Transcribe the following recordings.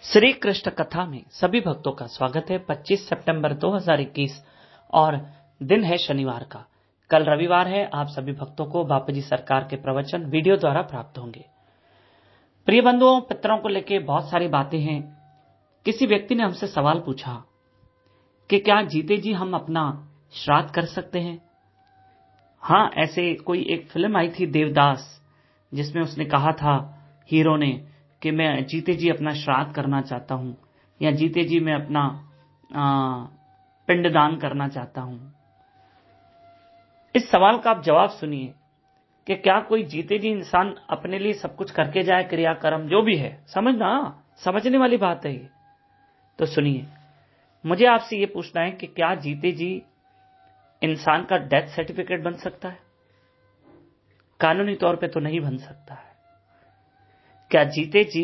श्री कृष्ण कथा में सभी भक्तों का स्वागत है। 25 सितंबर 2021 और दिन है शनिवार का। कल रविवार है। आप सभी भक्तों को बापूजी सरकार के प्रवचन वीडियो द्वारा प्राप्त होंगे। प्रिय बंधुओं, पितरों को लेकर बहुत सारी बातें हैं। किसी व्यक्ति ने हमसे सवाल पूछा कि क्या जीते जी हम अपना श्राद्ध कर सकते हैं। हाँ, ऐसे कोई एक फिल्म आई थी देवदास, जिसमें उसने कहा था हीरो ने कि मैं जीते जी अपना श्राद्ध करना चाहता हूं या जीते जी मैं अपना पिंडदान करना चाहता हूं। इस सवाल का आप जवाब सुनिए कि क्या कोई जीते जी इंसान अपने लिए सब कुछ करके जाए, क्रियाकर्म जो भी है। समझने वाली बात है ये। तो सुनिए, मुझे आपसे ये पूछना है कि क्या जीते जी इंसान का डेथ सर्टिफिकेट बन सकता है? कानूनी तौर पे तो नहीं बन सकता है। क्या जीते जी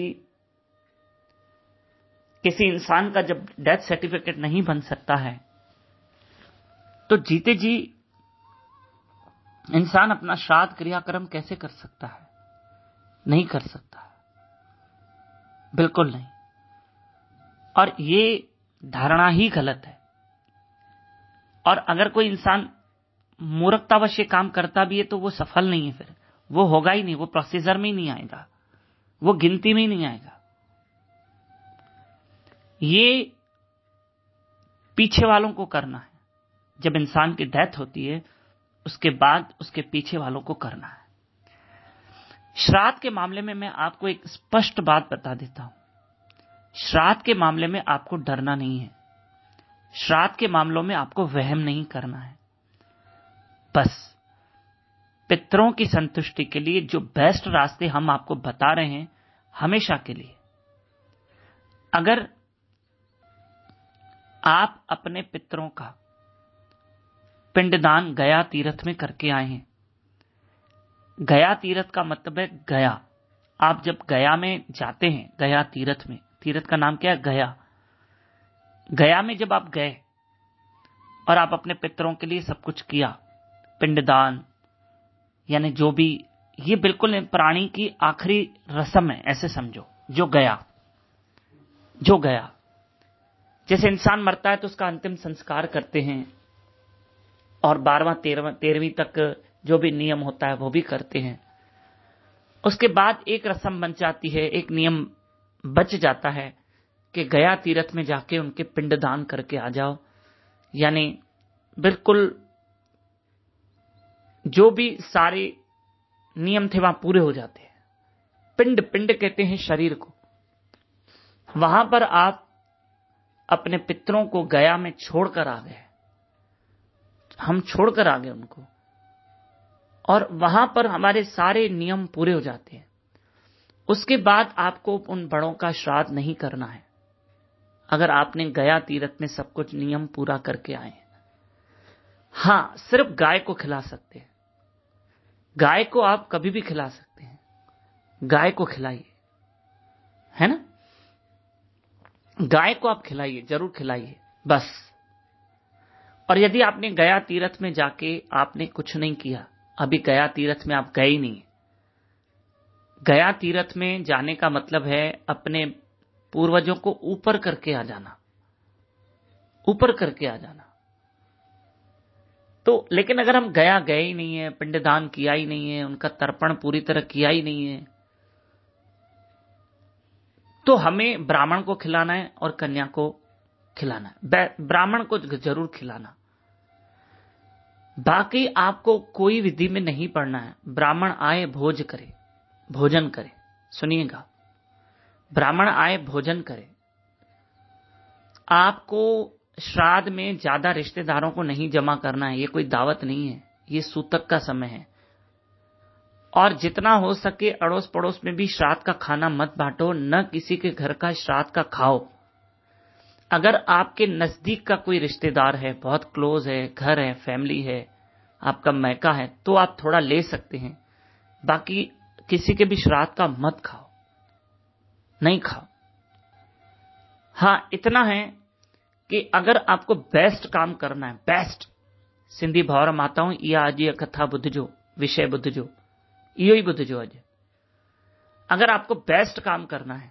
किसी इंसान का जब डेथ सर्टिफिकेट नहीं बन सकता है, तो जीते जी इंसान अपना श्राद्ध क्रियाक्रम कैसे कर सकता है? नहीं कर सकता, बिल्कुल नहीं। और ये धारणा ही गलत है। और अगर कोई इंसान मूर्खतावश ये काम करता भी है तो वो सफल नहीं है, फिर वो होगा ही नहीं, वो प्रोसीजर में ही नहीं आएगा, वो गिनती में ही नहीं आएगा। ये पीछे वालों को करना है। जब इंसान की डेथ होती है उसके बाद उसके पीछे वालों को करना है। श्राद्ध के मामले में मैं आपको एक स्पष्ट बात बता देता हूं। श्राद्ध के मामले में आपको डरना नहीं है। श्राद्ध के मामलों में आपको वहम नहीं करना है। बस पितरों की संतुष्टि के लिए जो बेस्ट रास्ते हम आपको बता रहे हैं हमेशा के लिए, अगर आप अपने पितरों का पिंडदान गया तीर्थ में करके आए हैं। गया तीर्थ का मतलब है गया। आप जब गया में जाते हैं, गया तीर्थ में, तीर्थ का नाम क्या है? गया। गया में जब आप गए और आप अपने पितरों के लिए सब कुछ किया, पिंडदान यानी जो भी, ये बिल्कुल प्राणी की आखिरी रस्म है, ऐसे समझो। जो गया, जैसे इंसान मरता है तो उसका अंतिम संस्कार करते हैं और 12वां 13वीं तक जो भी नियम होता है वो भी करते हैं। उसके बाद एक रस्म बन जाती है, एक नियम बच जाता है कि गया तीर्थ में जाके उनके पिंडदान करके आ जाओ। यानी बिल्कुल जो भी सारे नियम थे वहां पूरे हो जाते हैं। पिंड कहते हैं शरीर को। वहां पर आप अपने पितरों को गया में छोड़कर आ गए। हम छोड़कर आ गए उनको, और वहां पर हमारे सारे नियम पूरे हो जाते हैं। उसके बाद आपको उन बड़ों का श्राद्ध नहीं करना है, अगर आपने गया तीर्थ में सब कुछ नियम पूरा करके आए हैं। हां, सिर्फ गाय को खिला सकते हैं। गाय को आप कभी भी खिला सकते हैं। गाय को खिलाइए, है ना? गाय को आप खिलाइए, जरूर खिलाइए, बस। और यदि आपने गया तीर्थ में जाके आपने कुछ नहीं किया, अभी गया तीर्थ में आप गए ही नहीं। गया तीर्थ में जाने का मतलब है अपने पूर्वजों को ऊपर करके आ जाना, ऊपर करके आ जाना। तो लेकिन अगर हम गया गए ही नहीं है, पिंडदान किया ही नहीं है, उनका तर्पण पूरी तरह किया ही नहीं है, तो हमें ब्राह्मण को खिलाना है और कन्या को खिलाना है। ब्राह्मण को जरूर खिलाना। बाकी आपको कोई विधि में नहीं पड़ना है। ब्राह्मण आए भोजन करे। सुनिएगा, ब्राह्मण आए भोजन करे। आपको श्राद्ध में ज्यादा रिश्तेदारों को नहीं जमा करना है। ये कोई दावत नहीं है, ये सूतक का समय है। और जितना हो सके अड़ोस पड़ोस में भी श्राद्ध का खाना मत बांटो, न किसी के घर का श्राद्ध का खाओ। अगर आपके नजदीक का कोई रिश्तेदार है, बहुत क्लोज है, घर है, फैमिली है, आपका मैका है, तो आप थोड़ा ले सकते हैं। बाकी किसी के भी श्राद्ध का मत खाओ, नहीं खाओ। हां, इतना है कि अगर आपको बेस्ट काम करना है, बेस्ट सिंधी भावर माताऊं इहा अॼु कथा ॿुधिजो, विषय ॿुधिजो, इहो ही ॿुधिजो अॼु। अगर आपको बेस्ट काम करना है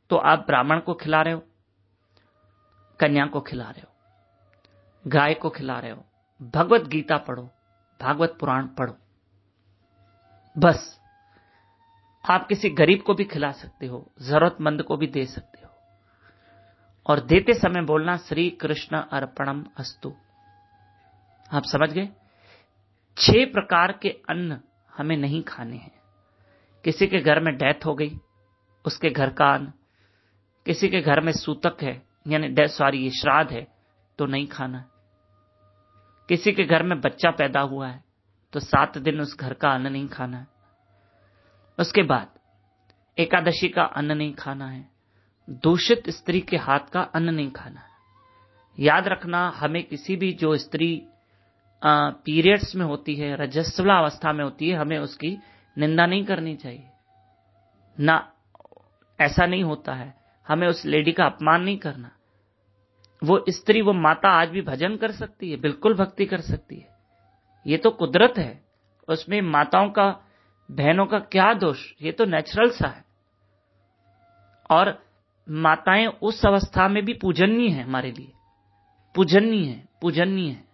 तो आप ब्राह्मण को खिला रहे हो, कन्या को खिला रहे हो, गाय को खिला रहे हो, भगवत गीता पढ़ो, भागवत पुराण पढ़ो। बस आप किसी गरीब को भी खिला सकते हो, जरूरतमंद को भी दे सकते हो, और देते समय बोलना श्री कृष्ण अर्पणम अस्तु। आप समझ गए? 6 प्रकार के अन्न हमें नहीं खाने हैं। किसी के घर में डेथ हो गई, उसके घर का अन्न, किसी के घर में सूतक है यानी ये श्राद्ध है तो नहीं खाना। किसी के घर में बच्चा पैदा हुआ है तो 7 दिन उस घर का अन्न नहीं खाना है। उसके बाद एकादशी का अन्न नहीं खाना है। दूषित स्त्री के हाथ का अन्न नहीं खाना है। याद रखना, हमें किसी भी जो स्त्री पीरियड्स में होती है, रजस्वला अवस्था में होती है, हमें उसकी निंदा नहीं करनी चाहिए ना। ऐसा नहीं होता है, हमें उस लेडी का अपमान नहीं करना। वो स्त्री, वो माता आज भी भजन कर सकती है, बिल्कुल भक्ति कर सकती है। ये तो कुदरत है, उसमें माताओं का, बहनों का क्या दोष? ये तो नेचुरल सा है। और माताएं उस अवस्था में भी पूजनीय है, हमारे लिए पूजनीय है, पूजनीय है।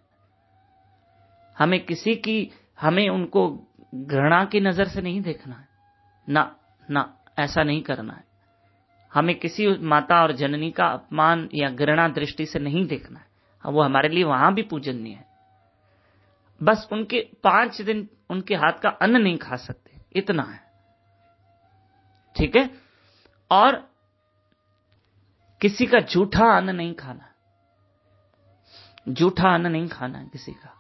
हमें उनको घृणा की नजर से नहीं देखना है ना, ना, ऐसा नहीं करना है। हमें किसी माता और जननी का अपमान या घृणा दृष्टि से नहीं देखना है, वो हमारे लिए वहां भी पूजनीय है। बस उनके 5 दिन उनके हाथ का अन्न नहीं खा सकते, इतना है, ठीक है। और किसी का झूठा अन्न नहीं खाना, झूठा अन्न नहीं खाना है किसी का।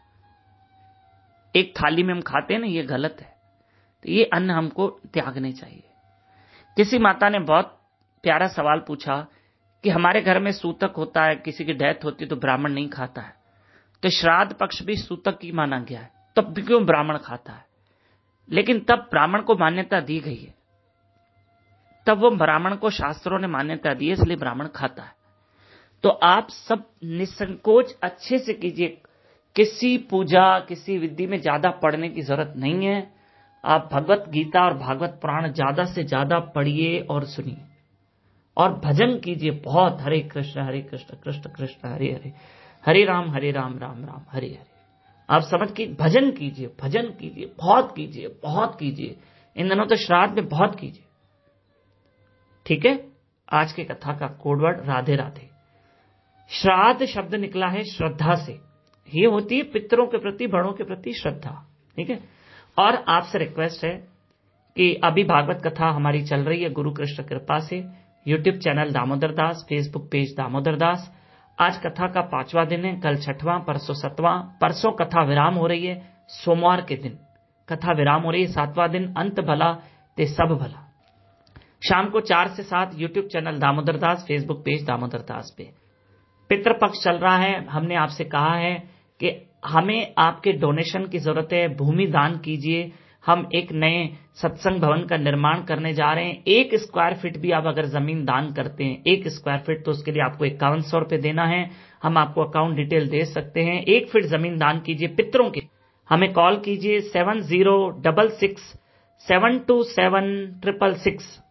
एक थाली में हम खाते हैं ना, ये गलत है, तो ये अन्न हमको त्यागने चाहिए। किसी माता ने बहुत प्यारा सवाल पूछा कि हमारे घर में सूतक होता है, किसी की डेथ होती है तो ब्राह्मण नहीं खाता है, तो श्राद्ध पक्ष भी सूतक की माना गया है, तब भी क्यों ब्राह्मण खाता है? लेकिन तब ब्राह्मण को मान्यता दी गई है, तब वो ब्राह्मण को शास्त्रों ने मान्यता दी है, इसलिए ब्राह्मण खाता है। तो आप सब निसंकोच अच्छे से कीजिए। किसी पूजा, किसी विधि में ज्यादा पढ़ने की जरूरत नहीं है। आप भगवत गीता और भागवत पुराण ज्यादा से ज्यादा पढ़िए और सुनिए, और भजन कीजिए बहुत। हरे कृष्ण कृष्ण कृष्ण हरे हरे, हरे राम राम राम हरे हरे। आप समझ के भजन कीजिए, भजन कीजिए, बहुत कीजिए, बहुत कीजिए। इन दिनों तो श्राद्ध में बहुत कीजिए, ठीक है। आज के कथा का कोडवर्ड राधे राधे। श्राद्ध शब्द निकला है श्रद्धा से, ये होती है पितरों के प्रति, बड़ों के प्रति श्रद्धा, ठीक है। और आपसे रिक्वेस्ट है कि अभी भागवत कथा हमारी चल रही है गुरु कृष्ण कृपा से। YouTube channel Damodar Das, Facebook page Damodar Das. आज कथा का 5वां दिन है, कल 6वां, परसों 7वां। परसों कथा विराम हो रही है, सोमवार के दिन कथा विराम हो रही है, 7वां दिन। अंत भला ते सब भला। शाम को 4 से 7 YouTube channel Damodar Das, Facebook page Damodar Das पे। पितृपक्ष चल रहा है। हमने आपसे कहा है कि हमें आपके डोनेशन की जरूरत है, भूमि दान कीजिए। हम एक नए सत्संग भवन का निर्माण करने जा रहे हैं। 1 स्क्वायर फीट भी आप अगर जमीन दान करते हैं, 1 स्क्वायर फीट, तो उसके लिए आपको 5100 रुपए देना है। हम आपको अकाउंट डिटेल दे सकते हैं। 1 फीट जमीन दान कीजिए पितरों के। हमें कॉल कीजिए 7066 727 666।